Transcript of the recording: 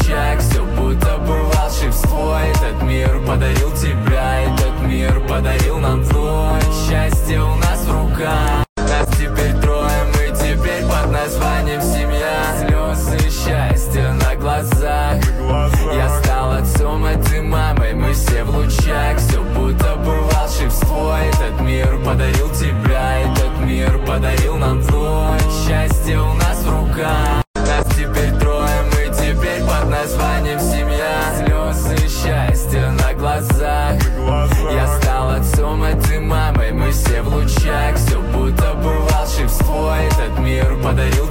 лучах, все будто бы волшебство. Этот мир подарил тебя, этот мир подарил нам вновь. Счастье у нас в руках, нас теперь трое, мы теперь под названием семья. Слезы счастья на глазах, я стал отцом, а ты мамой, мы все в лучах. Все будто бы волшебство. Этот мир подарил тебя, этот мир подарил нам вновь. Счастье у нас в руках, нас теперь трое, мы теперь под названием семья. Слезы счастья на глазах, я стал отцом, а ты мамой, мы все в лучах. Все будто бы волшебство. Этот мир подарил